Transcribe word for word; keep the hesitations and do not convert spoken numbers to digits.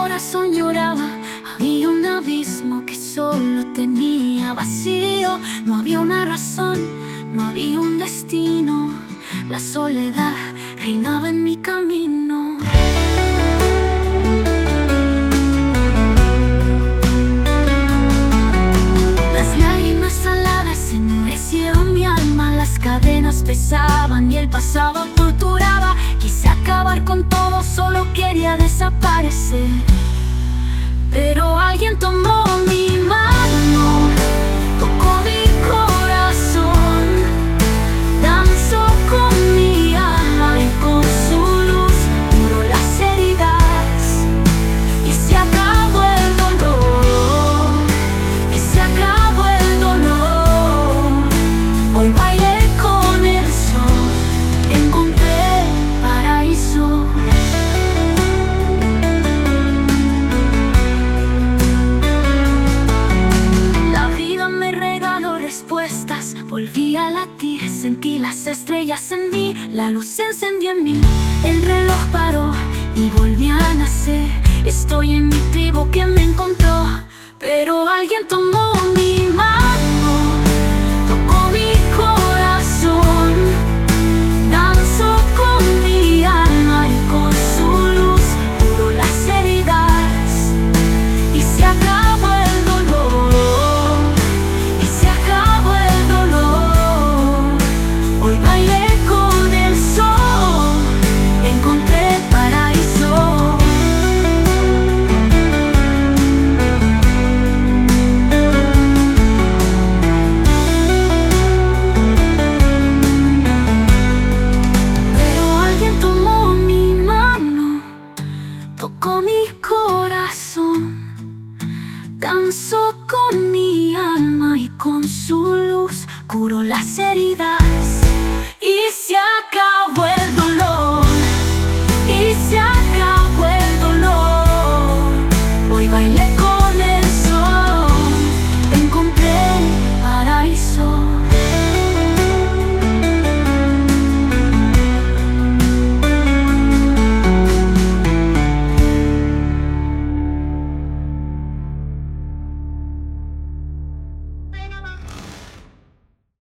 corazón lloraba. Había un abismo que solo tenía vacío. No había una razón, no había un destino. La soledad reinaba en mi camino. Las lágrimas saladas endurecieron mi alma. Las cadenas pesaban y el pasado torturaba. Quise acabar con todo, solo quería desaparecer. Pero alguien tomó mi mano, tocó mi corazón, danzó con mi alma y con su luz curó las heridas. Y se acabó el dolor, y se acabó el dolor. Hoy bailé con el sol, encontré paraíso. Respuestas, volví a latir, sentí las estrellas en mí, la luz se encendió en mí, el reloj paró y volví a nacer. Estoy en mi tribu que me encontró, pero alguien tomó mi